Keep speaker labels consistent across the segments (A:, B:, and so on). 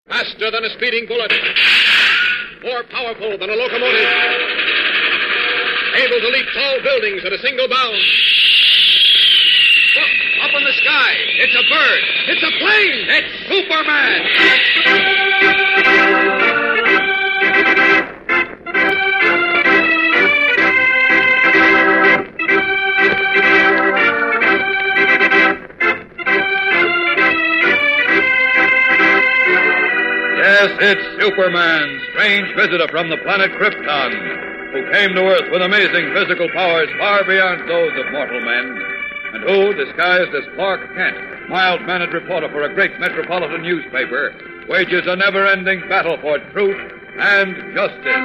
A: Faster than a speeding bullet. More powerful than a locomotive. Able to leap tall buildings at a single bound. Look, up in the sky. It's a bird. It's a plane. It's Superman.
B: Yes, it's Superman, strange visitor from the planet Krypton, who came to Earth with amazing physical powers far beyond those of mortal men, and who, disguised as Clark Kent, mild-mannered reporter for a great metropolitan newspaper, wages a never-ending battle for truth and justice.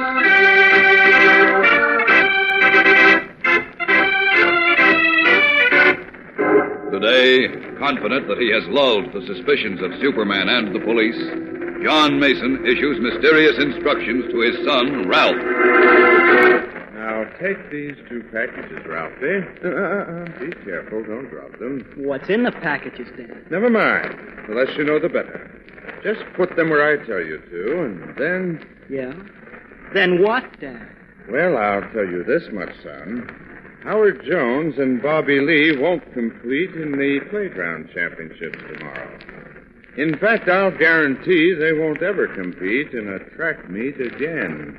B: Today, confident that he has lulled the suspicions of Superman and the police, John Mason issues mysterious instructions to his son, Ralph.
C: Now, take these 2 packages, Ralphie. Be careful, don't drop them.
D: What's in the packages, then?
C: Never mind. The less you know, the better. Just put them where I tell you to, and then...
D: Yeah? Then what, Dad?
C: Well, I'll tell you this much, son. Howard Jones and Bobby Lee won't compete in the playground championships tomorrow. In fact, I'll guarantee they won't ever compete in a track meet again.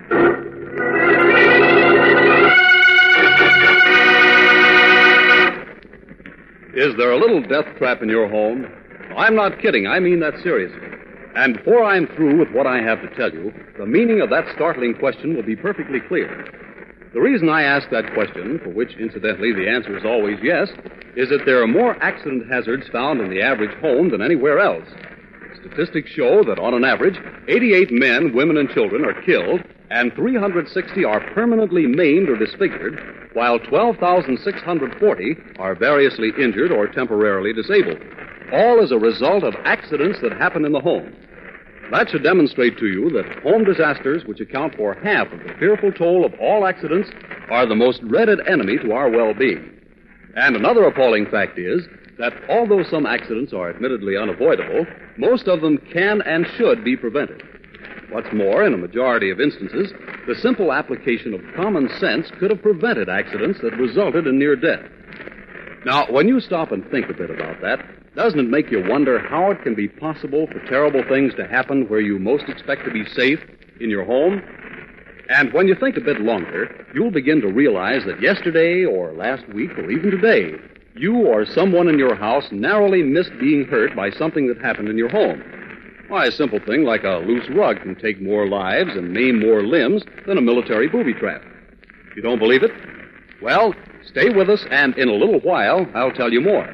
E: Is there a little death trap in your home? I'm not kidding. I mean that seriously. And before I'm through with what I have to tell you, the meaning of that startling question will be perfectly clear. The reason I ask that question, for which, incidentally, the answer is always yes, is that there are more accident hazards found in the average home than anywhere else. Statistics show that, on an average, 88 men, women, and children are killed, and 360 are permanently maimed or disfigured, while 12,640 are variously injured or temporarily disabled, all as a result of accidents that happen in the home. That should demonstrate to you that home disasters, which account for half of the fearful toll of all accidents, are the most dreaded enemy to our well-being. And another appalling fact is that although some accidents are admittedly unavoidable, most of them can and should be prevented. What's more, in a majority of instances, the simple application of common sense could have prevented accidents that resulted in near death. Now, when you stop and think a bit about that, doesn't it make you wonder how it can be possible for terrible things to happen where you most expect to be safe, in your home? And when you think a bit longer, you'll begin to realize that yesterday or last week or even today, you or someone in your house narrowly missed being hurt by something that happened in your home. Why, a simple thing like a loose rug can take more lives and maim more limbs than a military booby trap. You don't believe it? Well, stay with us, and in a little while, I'll tell you more.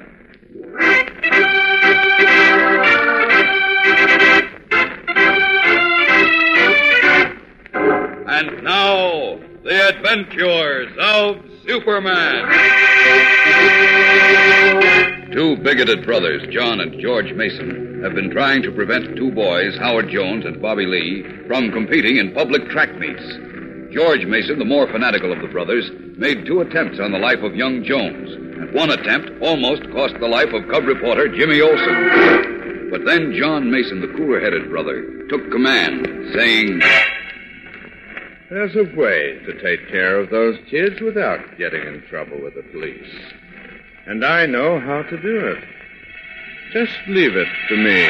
B: And now, the adventures of Superman. 2 bigoted brothers, John and George Mason, have been trying to prevent 2 boys, Howard Jones and Bobby Lee, from competing in public track meets. George Mason, the more fanatical of the brothers, made 2 attempts on the life of young Jones, and one attempt almost cost the life of cub reporter Jimmy Olsen. But then John Mason, the cooler-headed brother, took command, saying,
C: There's a way to take care of those kids without getting in trouble with the police. And I know how to do it. Just leave it to me.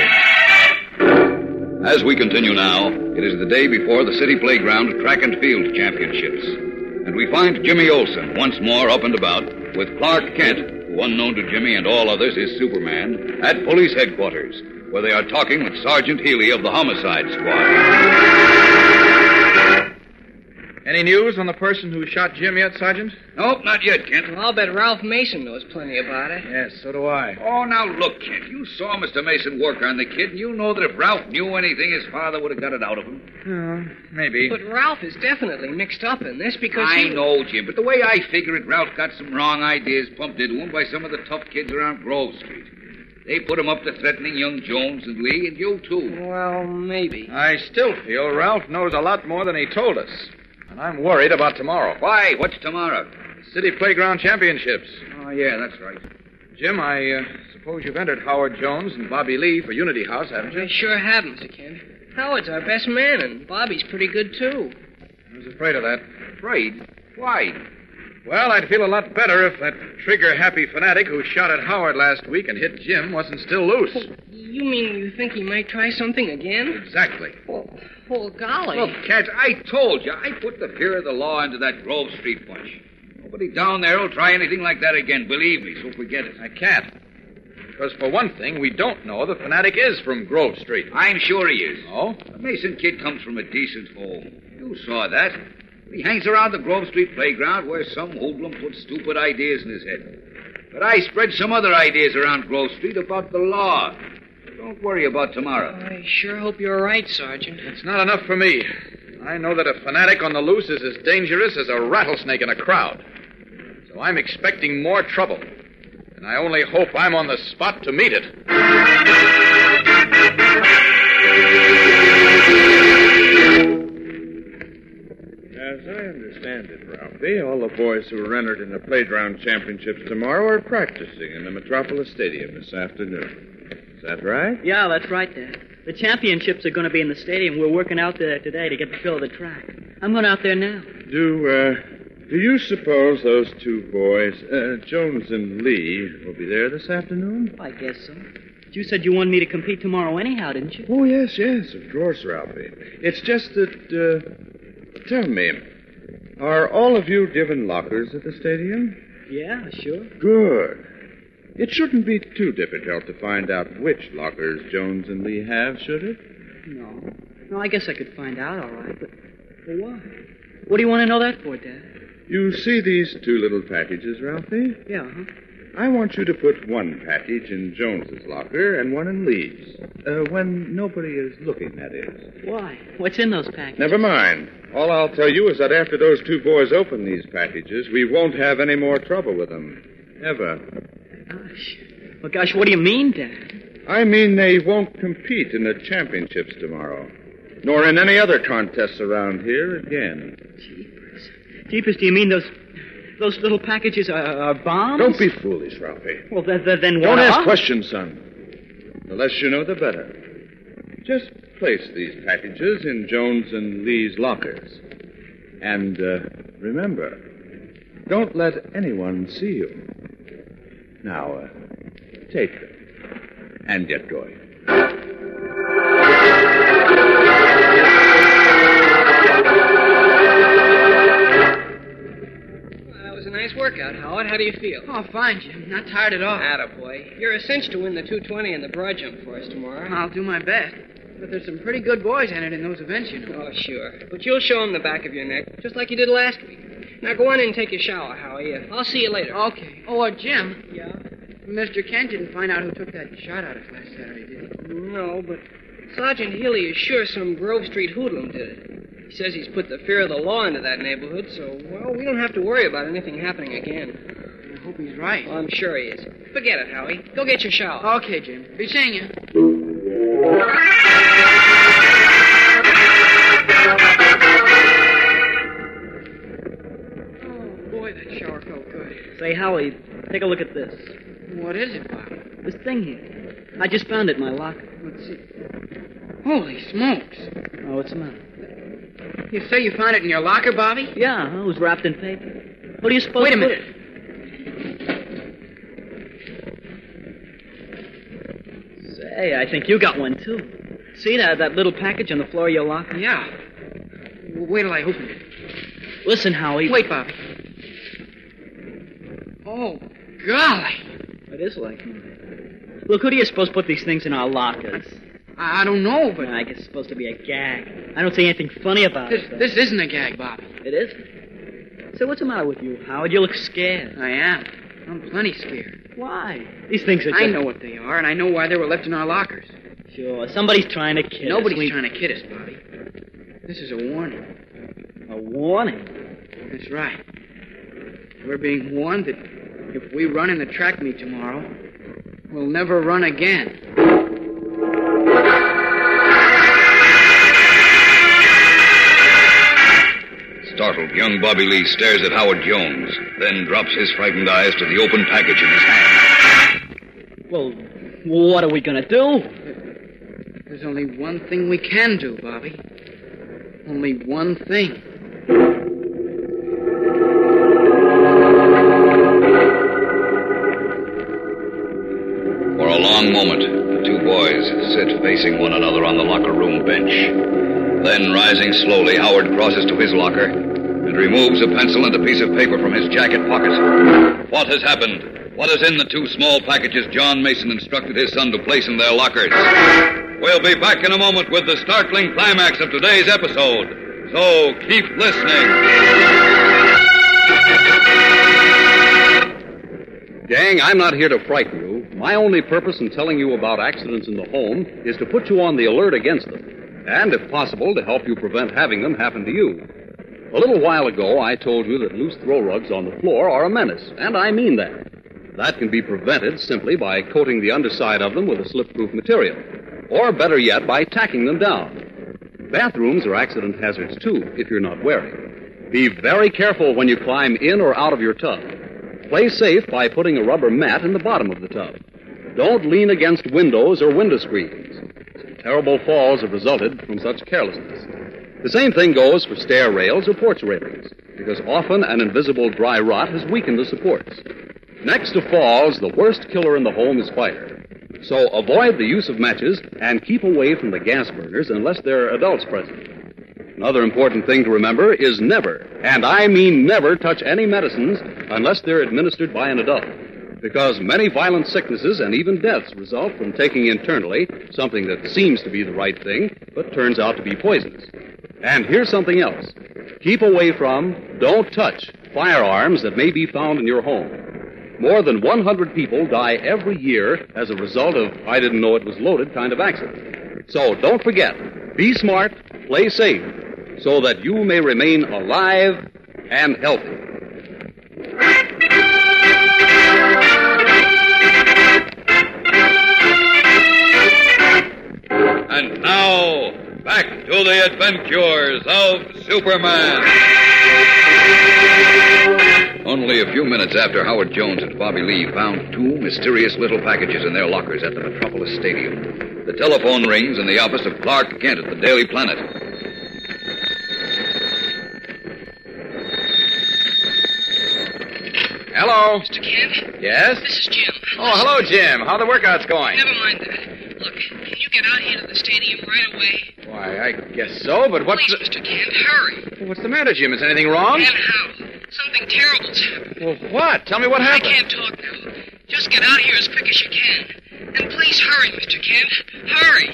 B: As we continue now, it is the day before the City Playground Track and Field Championships. And we find Jimmy Olsen once more up and about with Clark Kent, who unknown to Jimmy and all others is Superman, at police headquarters, where they are talking with Sergeant Healy of the Homicide Squad.
F: Any news on the person who shot Jim yet, Sergeant?
B: Nope, not yet, Kent.
G: Well, I'll bet Ralph Mason knows plenty about it.
F: Yes, so do I.
B: Oh, now look, Kent. You saw Mr. Mason work on the kid, and you know that if Ralph knew anything, his father would have got it out of him.
F: Maybe.
G: But Ralph is definitely mixed up in this because
B: I know, Jim, but the way I figure it, Ralph got some wrong ideas pumped into him by some of the tough kids around Grove Street. They put him up to threatening young Jones and Lee, and you, too.
G: Well, maybe.
F: I still feel Ralph knows a lot more than he told us. And I'm worried about tomorrow.
B: Why? What's tomorrow?
F: City Playground Championships.
B: Oh, yeah, that's right.
F: Jim, I suppose you've entered Howard Jones and Bobby Lee for Unity House, haven't you?
G: I sure have, Mr. Kent. Howard's our best man, and Bobby's pretty good, too.
F: I was afraid of that.
A: Afraid? Why?
F: Well, I'd feel a lot better if that trigger-happy fanatic who shot at Howard last week and hit Jim wasn't still loose.
G: You mean you think he might try something again?
F: Exactly.
G: Oh, golly.
A: Look, Cat, I told you. I put the fear of the law into that Grove Street bunch. Nobody down there will try anything like that again, believe me, so forget it.
F: I can't. Because, for one thing, we don't know the fanatic is from Grove Street.
A: I'm sure he is.
F: Oh?
A: The Mason kid comes from a decent home. You saw that. He hangs around the Grove Street playground where some hoodlum put stupid ideas in his head. But I spread some other ideas around Grove Street about the law. Don't worry about tomorrow.
G: I sure hope you're right, Sergeant.
F: It's not enough for me. I know that a fanatic on the loose is as dangerous as a rattlesnake in a crowd. So I'm expecting more trouble. And I only hope I'm on the spot to meet it.
C: As I understand it, Ralphie, all the boys who are entered in the playground championships tomorrow are practicing in the Metropolis Stadium this afternoon. Is that right?
D: Yeah, that's right, Dad. The championships are going to be in the stadium. We're working out there today to get the feel of the track. I'm going out there now.
C: Do you suppose those two boys, Jones and Lee, will be there this afternoon?
D: I guess so. You said you wanted me to compete tomorrow anyhow, didn't you?
C: Oh, yes, of course, Ralphie. It's just that, tell me, are all of you given lockers at the stadium?
D: Yeah, sure.
C: Good. It shouldn't be too difficult to find out which lockers Jones and Lee have, should it?
D: No, I guess I could find out, all right, but why? What do you want to know that for, Dad?
C: You see these two little packages, Ralphie?
D: Yeah,
C: I want you to put one package in Jones's locker and one in Lee's. When nobody is looking, that is.
D: Why? What's in those packages?
C: Never mind. All I'll tell you is that after those two boys open these packages, we won't have any more trouble with them. Ever.
D: Gosh. Well, gosh, what do you mean, Dad?
C: I mean they won't compete in the championships tomorrow. Nor in any other contests around here again.
D: Jeepers, do you mean those little packages are bombs?
C: Don't be foolish, Ralphie.
D: Well, then what?
C: Don't ask questions, son. The less you know, the better. Just place these packages in Jones and Lee's lockers. And remember, don't let anyone see you. Now, take them and get going.
G: Nice workout, Howard. How do you feel?
H: Oh, fine, Jim. Not tired at all.
G: Attaboy. You're a cinch to win the 220 and the broad jump for us tomorrow.
H: I'll do my best. But there's some pretty good boys entered in those events, you know.
G: Oh, sure. But you'll show them the back of your neck, just like you did last week. Now go on in and take your shower, Howie. I'll see you later.
H: Okay. Oh, Jim.
G: Yeah?
H: Mr. Kent didn't find out who took that shot at us last Saturday, did he?
G: No, but Sergeant Healy is sure some Grove Street hoodlum did it. He says he's put the fear of the law into that neighborhood, so, well, we don't have to worry about anything happening again.
H: I hope he's right.
G: Well, I'm sure he is. Forget it, Howie. Go get your shower.
H: Okay, Jim. Be seeing you. Oh, boy, that shower felt good.
D: Say, Howie, take a look at this.
H: What is it, Bob?
D: This thing here. I just found it in my locker.
H: Let's see. Holy smokes.
D: Oh, what's the matter?
H: You say you found it in your locker, Bobby?
D: Yeah, it was wrapped in paper. What do you suppose?
H: Wait a minute.
D: Say, I think you got one, too. See that little package on the floor of your locker?
H: Yeah. Wait till I open it.
D: Listen, Howie.
H: Wait, Bobby. Oh, golly.
D: It is like mine. Look, who do you suppose put these things in our lockers?
H: I don't know, but...
D: I guess it's supposed to be a gag. I don't see anything funny about it.
H: This isn't a gag, Bobby.
D: It isn't? So what's the matter with you, Howard? You look scared.
H: I am. I'm plenty scared.
D: Why? These things are just...
H: I know what they are, and I know why they were left in our lockers.
D: Sure, somebody's trying to kid us.
H: Nobody's trying to kid us, Bobby. This is a warning.
D: A warning?
H: That's right. We're being warned that if we run in the track meet tomorrow, we'll never run again.
B: Startled, young Bobby Lee stares at Howard Jones, then drops his frightened eyes to the open package in his hand.
D: Well, what are we going to do?
H: There's only one thing we can do, Bobby. Only one thing.
B: For a long moment, the two boys sit facing one another on the locker room bench. Then, rising slowly, Howard crosses to his locker and removes a pencil and a piece of paper from his jacket pocket. What has happened? What is in the two small packages John Mason instructed his son to place in their lockers? We'll be back in a moment with the startling climax of today's episode. So keep listening.
E: Gang, I'm not here to frighten you. My only purpose in telling you about accidents in the home is to put you on the alert against them, and, if possible, to help you prevent having them happen to you. A little while ago, I told you that loose throw rugs on the floor are a menace, and I mean that. That can be prevented simply by coating the underside of them with a slip-proof material, or better yet, by tacking them down. Bathrooms are accident hazards, too, if you're not wary. Be very careful when you climb in or out of your tub. Play safe by putting a rubber mat in the bottom of the tub. Don't lean against windows or window screens. Terrible falls have resulted from such carelessness. The same thing goes for stair rails or porch railings, because often an invisible dry rot has weakened the supports. Next to falls, the worst killer in the home is fire. So avoid the use of matches and keep away from the gas burners unless there are adults present. Another important thing to remember is never, and I mean never, touch any medicines unless they're administered by an adult. Because many violent sicknesses and even deaths result from taking internally something that seems to be the right thing, but turns out to be poisonous. And here's something else. Keep away from, don't touch, firearms that may be found in your home. More than 100 people die every year as a result of I didn't know it was loaded kind of accident. So don't forget, be smart, play safe, so that you may remain alive and healthy.
B: And now, back to the adventures of Superman. Only a few minutes after Howard Jones and Bobby Lee found two mysterious little packages in their lockers at the Metropolis Stadium, the telephone rings in the office of Clark Kent at the Daily Planet.
F: Hello.
G: Mr. Kent?
F: Yes?
G: This is Jim.
F: Oh, hello, Jim. How the workouts going?
G: Never mind that. Look, can you get out here to the stadium right away?
F: Why, I guess so, but what's
G: Please, Mr. Kent, hurry.
F: What's the matter, Jim? Is anything wrong?
G: And how? Something terrible's happened.
F: Well, what? Tell me what
G: I
F: happened.
G: can't talk now. Just get out here as quick as you can. And please hurry, Mr. Kent. Hurry.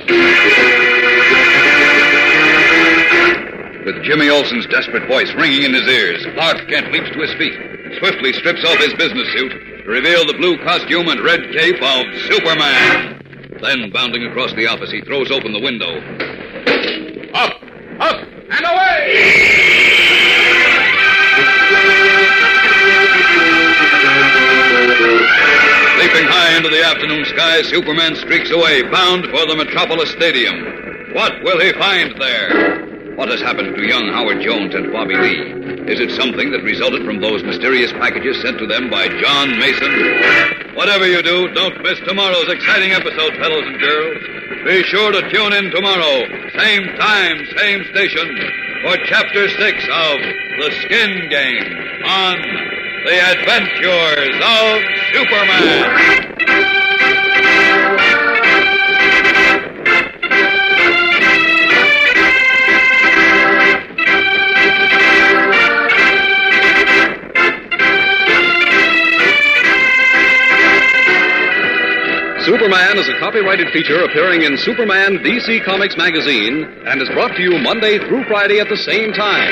B: With Jimmy Olsen's desperate voice ringing in his ears, Clark Kent leaps to his feet and swiftly strips off his business suit to reveal the blue costume and red cape of Superman. Then, bounding across the office, he throws open the window.
F: Up, and away!
B: Leaping high into the afternoon sky, Superman streaks away, bound for the Metropolis Stadium. What will he find there? What has happened to young Howard Jones and Bobby Lee? Is it something that resulted from those mysterious packages sent to them by John Mason? Whatever you do, don't miss tomorrow's exciting episode, fellows and girls. Be sure to tune in tomorrow, same time, same station, for Chapter 6 of The Skin Game on The Adventures of Superman.
E: Superman is a copyrighted feature appearing in Superman DC Comics magazine and is brought to you Monday through Friday at the same time.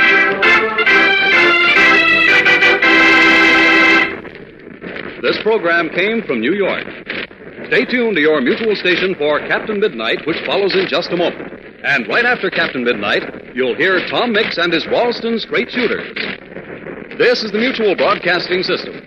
E: This program came from New York. Stay tuned to your mutual station for Captain Midnight, which follows in just a moment. And right after Captain Midnight, you'll hear Tom Mix and his Ralston Straight Shooters. This is the Mutual Broadcasting System.